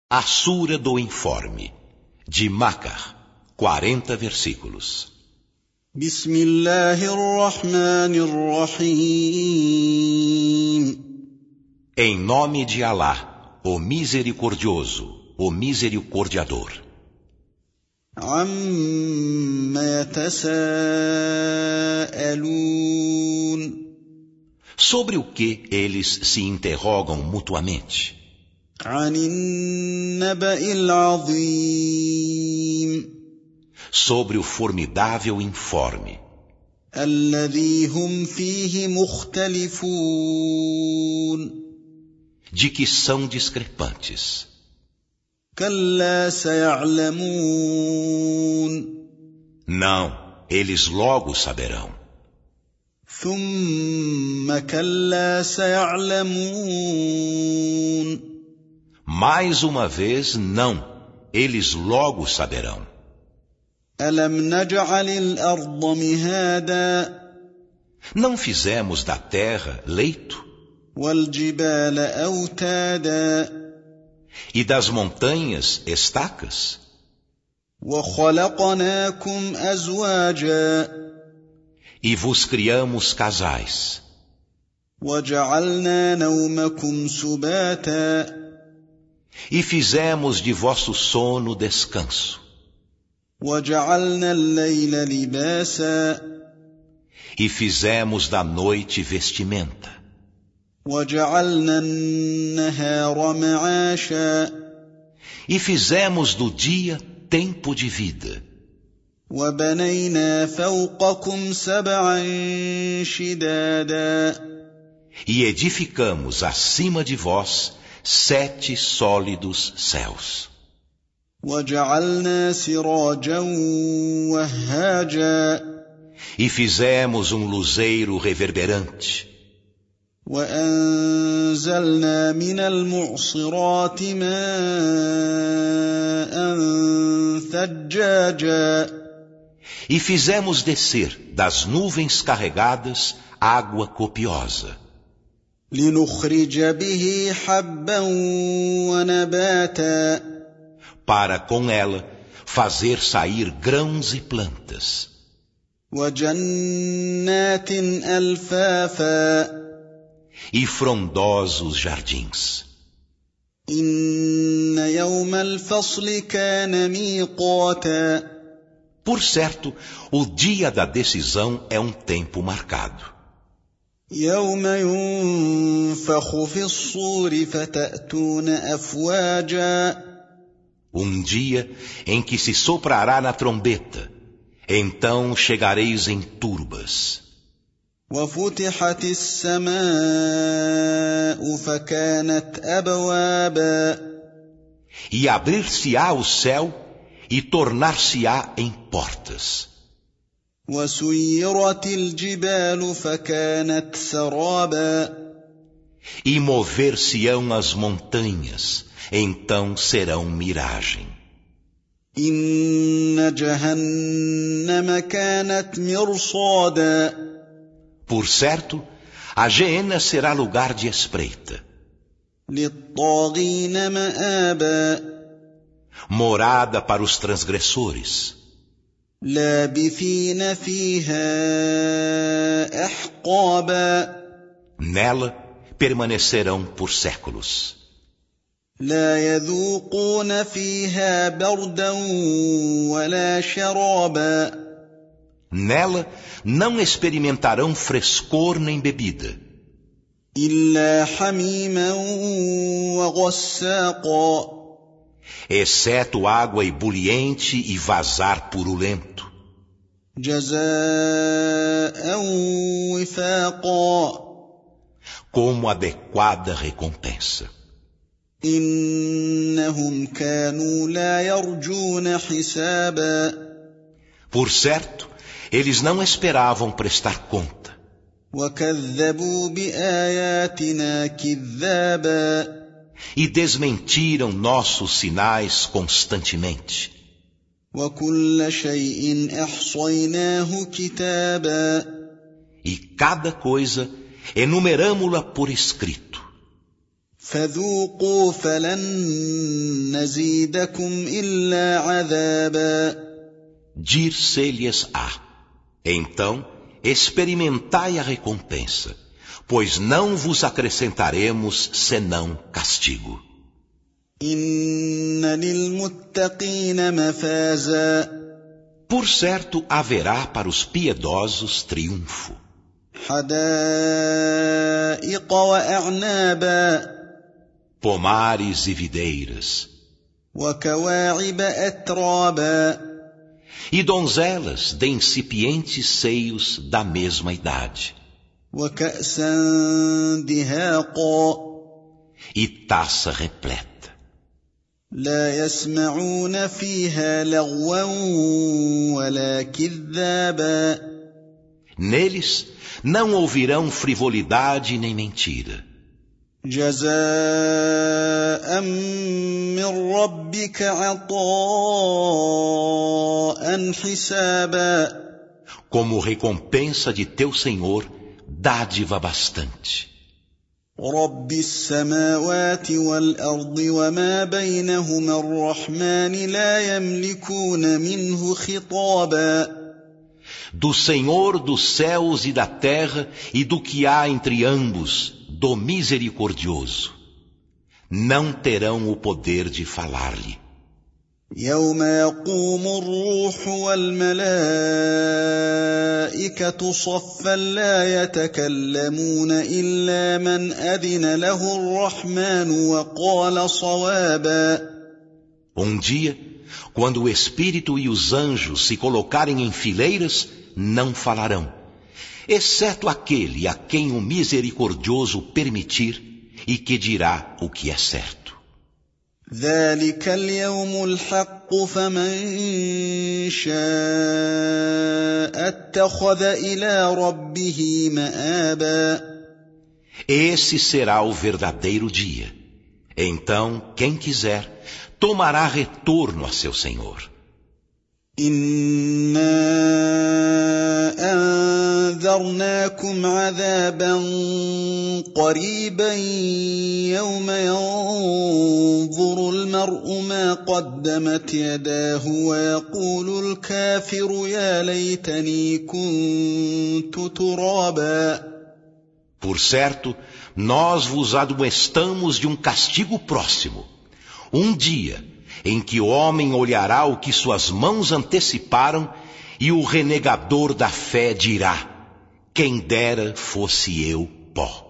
A Sura do Informe, de Macar, 40 versículos. Em nome de Alá, o Misericordioso, o Misericordiador. Sobre o que eles se interrogam mutuamente? Sobre o formidável informe, de que são discrepantes. Não, eles logo saberão. Mais uma vez, não, eles logo saberão. Não fizemos da terra leito? E das montanhas estacas? E vos criamos casais. E fizemos de vosso sono descanso. E fizemos da noite vestimenta. E fizemos do dia tempo de vida. E edificamos acima de vós 7 sólidos céus. E fizemos um luzeiro reverberante. E fizemos descer das nuvens carregadas água copiosa, para com ela fazer sair grãos e plantas, e frondosos jardins. Por certo, o dia da decisão é um tempo marcado. Um dia em que se soprará na trombeta, então chegareis em turbas. E abrir-se-á o céu e tornar-se-á em portas. E mover-se-ão as montanhas, então serão miragem. Por certo, a Geena será lugar de espreita, morada para os transgressores. Nela permanecerão por séculos. Nela não experimentarão frescor nem bebida, exceto água ebuliente e vazar purulento, como adequada recompensa. Por certo, eles não esperavam prestar conta. E desmentiram nossos sinais constantemente. E cada coisa enumeramo-la por escrito. فذوقوا فلن نزيدكم إلا عذابا. Dir-se-lhes-á: então experimentai a recompensa, pois não vos acrescentaremos senão castigo. إن للمتقين مفازا. Por certo haverá para os piedosos triunfo. حدائق وأعنابا. Pomares e videiras. وكواعب أترابا. E donzelas de incipientes seios da mesma idade. وكأسا دهاقا. E taça repleta. لا يسمعون فيها لغوا ولا كذابا. Neles não ouvirão frivolidade nem mentira. جزاء من ربك عطاء حسابا. Como recompensa de teu Senhor, dádiva bastante. رب السماوات والأرض وما بينهما الرحمن لا يملكون منه خطابا. Do Senhor dos céus e da terra e do que há entre ambos, do misericordioso, não terão o poder de falar-lhe. يوم يقوم الروح والملائكة صفا لا يتكلمون إلا من أذن له الرحمن وقال صوابا. Dia, quando o Espírito e os anjos se colocarem em fileiras, não falarão, exceto aquele a quem o misericordioso permitir e que dirá o que é certo. ذلك اليوم الحق فمن شاء اتخذ إلى ربه مآبا. Esse será o verdadeiro dia. Então, quem quiser, tomará retorno a seu Senhor. إنا أنذرناكم عذابا قريبا يوم ينظر المرء ما قدمت يداه ويقول الكافر يا ليتني كنت ترابا. Por certo, nós vos admoestamos de um castigo próximo. Dia em que o homem olhará o que suas mãos anteciparam e o renegador da fé dirá: quem dera fosse eu pó.